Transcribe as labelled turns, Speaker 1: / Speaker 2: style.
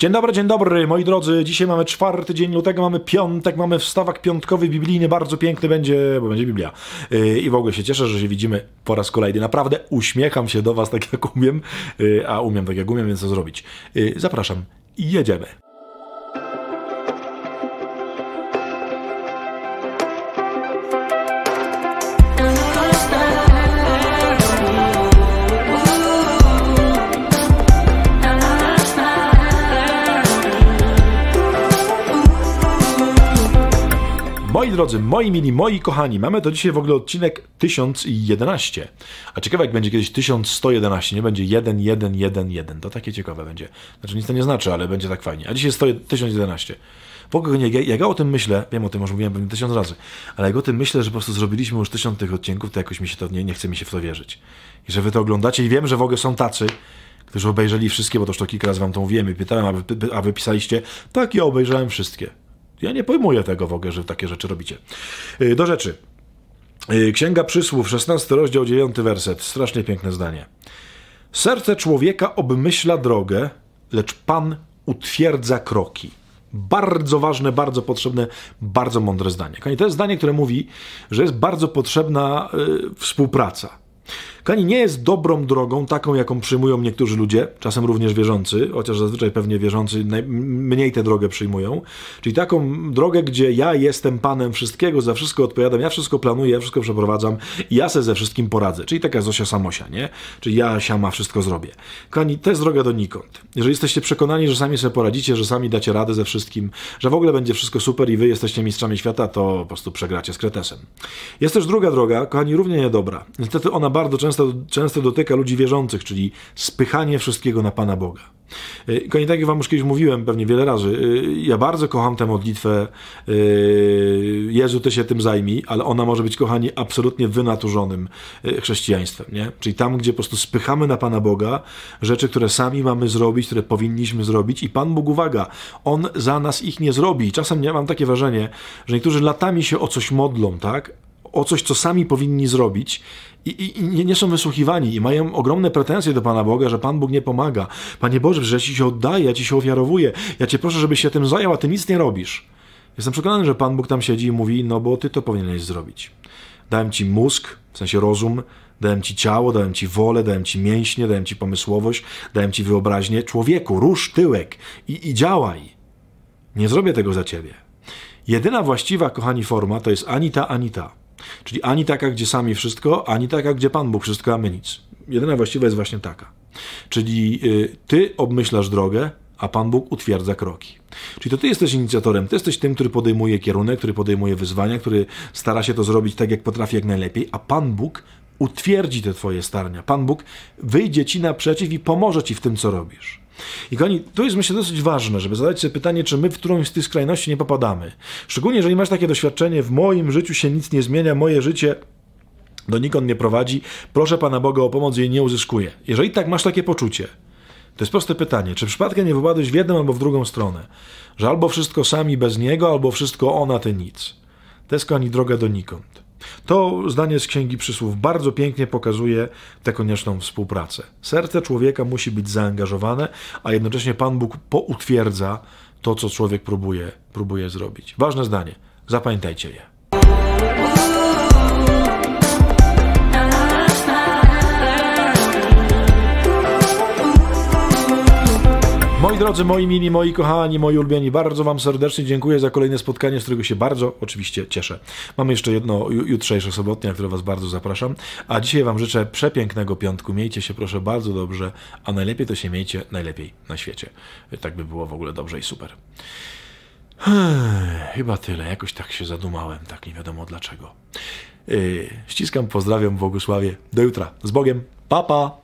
Speaker 1: Dzień dobry, moi drodzy. Dzisiaj mamy 4 dzień lutego, mamy piątek, mamy wstawak piątkowy biblijny, bardzo piękny będzie, bo będzie Biblia. I w ogóle się cieszę, że się widzimy po raz kolejny. Naprawdę uśmiecham się do was tak jak umiem, a umiem tak jak umiem, więc co zrobić. Zapraszam i jedziemy. Moi drodzy, moi mili, moi kochani, mamy to dzisiaj w ogóle odcinek 1011. A ciekawe jak będzie kiedyś 1111, nie będzie 1111. To takie ciekawe będzie. Znaczy nic to nie znaczy, ale będzie tak fajnie. A dzisiaj jest 1011. W ogóle jak ja o tym myślę, wiem o tym, może mówiłem pewnie 1000 razy, ale jak o tym myślę, że po prostu zrobiliśmy już 1000 tych odcinków, to jakoś mi się to nie chce mi się w to wierzyć. I że wy to oglądacie i wiem, że w ogóle są tacy, którzy obejrzeli wszystkie, bo to już to kilka razy wam to mówiłem i pytałem, a wy pisaliście, tak, ja obejrzałem wszystkie. Ja nie pojmuję tego w ogóle, że takie rzeczy robicie. Do rzeczy. Księga Przysłów, 16 rozdział, 9 werset. Strasznie piękne zdanie. Serce człowieka obmyśla drogę, lecz Pan utwierdza kroki. Bardzo ważne, bardzo potrzebne, bardzo mądre zdanie. Kochani, to jest zdanie, które mówi, że jest bardzo potrzebna współpraca. Kochani, nie jest dobrą drogą, taką jaką przyjmują niektórzy ludzie, czasem również wierzący, chociaż zazwyczaj pewnie wierzący mniej tę drogę przyjmują, czyli taką drogę, gdzie ja jestem Panem wszystkiego, za wszystko odpowiadam, ja wszystko planuję, ja wszystko przeprowadzam i ja se ze wszystkim poradzę, czyli taka Zosia Samosia, nie? Czyli ja sama wszystko zrobię. Kochani, to jest droga donikąd. Jeżeli jesteście przekonani, że sami sobie poradzicie, że sami dacie radę ze wszystkim, że w ogóle będzie wszystko super i wy jesteście mistrzami świata, to po prostu przegracie z kretesem. Jest też druga droga, kochani, równie niedobra. Niestety ona bardzo często dotyka ludzi wierzących, czyli spychanie wszystkiego na Pana Boga. Kochani, tak jak wam już kiedyś mówiłem pewnie wiele razy, ja bardzo kocham tę modlitwę Jezu, Ty się tym zajmij, ale ona może być, kochani, absolutnie wynaturzonym chrześcijaństwem, nie? Czyli tam, gdzie po prostu spychamy na Pana Boga rzeczy, które sami mamy zrobić, które powinniśmy zrobić i Pan Bóg, uwaga, On za nas ich nie zrobi. Czasem ja mam takie wrażenie, że niektórzy latami się o coś modlą, tak? O coś, co sami powinni zrobić i nie są wysłuchiwani i mają ogromne pretensje do Pana Boga, że Pan Bóg nie pomaga. Panie Boże, że ja Ci się oddaję, ja Ci się ofiarowuję, ja Cię proszę, żebyś się tym zajął, a Ty nic nie robisz. Jestem przekonany, że Pan Bóg tam siedzi i mówi, no bo Ty to powinieneś zrobić. Dałem Ci mózg, w sensie rozum, dałem Ci ciało, dałem Ci wolę, dałem Ci mięśnie, dałem Ci pomysłowość, dałem Ci wyobraźnię. Człowieku, rusz tyłek i działaj. Nie zrobię tego za Ciebie. Jedyna właściwa, kochani, forma to jest ani ta, ani ta. Czyli ani taka, gdzie sami wszystko, ani taka, gdzie Pan Bóg wszystko, a my nic. Jedyna właściwa jest właśnie taka. Czyli ty obmyślasz drogę, a Pan Bóg utwierdza kroki. Czyli to ty jesteś inicjatorem, ty jesteś tym, który podejmuje kierunek, który podejmuje wyzwania, który stara się to zrobić tak, jak potrafi, jak najlepiej, a Pan Bóg utwierdzi te twoje starania. Pan Bóg wyjdzie ci naprzeciw i pomoże ci w tym, co robisz. I kochani, to jest, myślę, dosyć ważne, żeby zadać sobie pytanie, czy my w którąś z tych skrajności nie popadamy. Szczególnie, jeżeli masz takie doświadczenie, w moim życiu się nic nie zmienia, moje życie donikąd nie prowadzi, proszę Pana Boga o pomoc, jej nie uzyskuję. Jeżeli tak masz takie poczucie, to jest proste pytanie, czy przypadkiem nie wypadłeś w jedną albo w drugą stronę, że albo wszystko sami bez Niego, albo wszystko On, a Ty nic. To jest, kochani, droga donikąd. To zdanie z Księgi Przysłów bardzo pięknie pokazuje tę konieczną współpracę. Serce człowieka musi być zaangażowane, a jednocześnie Pan Bóg poutwierdza to, co człowiek próbuje zrobić. Ważne zdanie. Zapamiętajcie je. Moi drodzy, moi mili, moi kochani, moi ulubieni, bardzo wam serdecznie dziękuję za kolejne spotkanie, z którego się bardzo oczywiście cieszę. Mamy jeszcze jedno jutrzejsze sobotnie, na które was bardzo zapraszam, a dzisiaj wam życzę przepięknego piątku. Miejcie się proszę bardzo dobrze, a najlepiej to się miejcie najlepiej na świecie. Tak by było w ogóle dobrze i super. Chyba tyle, jakoś tak się zadumałem, tak nie wiadomo dlaczego. Ściskam, pozdrawiam, błogosławię. Do jutra. Z Bogiem. Pa, pa!